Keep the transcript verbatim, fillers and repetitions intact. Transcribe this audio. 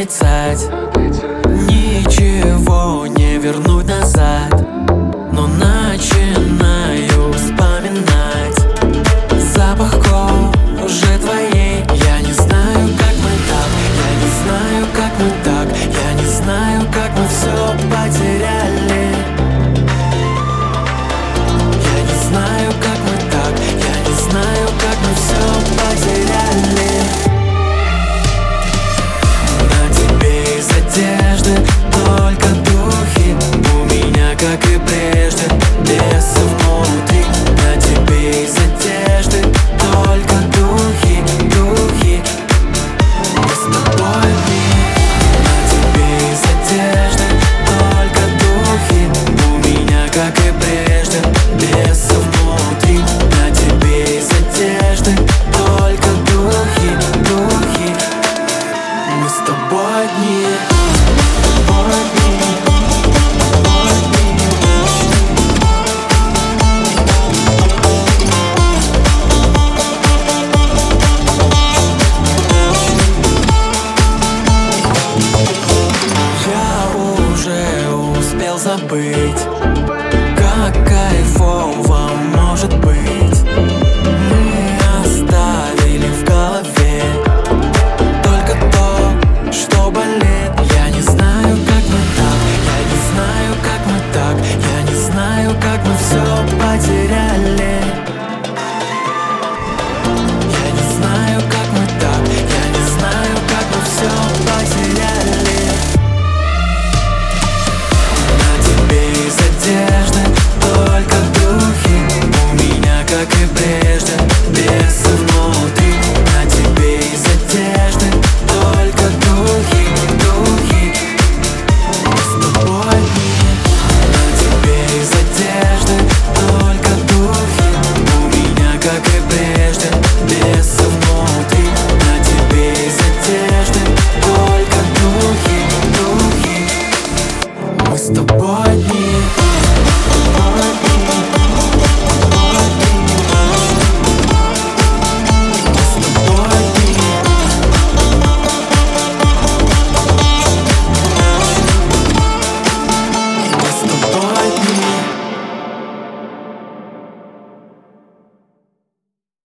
отрицать. Ничего не вернуть назад, но начинаю вспоминать запах кожи твоей. Я не знаю, как мы так, я не знаю, как мы так, я не знаю, как мы все потеряли. Я не знаю, как мы так, я не знаю, как мы все потеряли. На тебе из одежды только духи, у меня, как и прежде, бесы внутри. На тебе из одежды только духи, духи. Мы с тобой одни. На тебе из одежды только духи, у меня, как и прежде, бесы внутри. На тебе из одежды только духи, духи. Мы с тобой одни. Забыть, как кайфово может быть. Мы оставили в голове только то, что болит. Я не знаю, как мы так, я не знаю, как мы так, я не знаю, как мы все потеряли. Я не знаю, как мы так, я не знаю, как мы все потеряли. Из одежды только духи, у меня, как и прежде,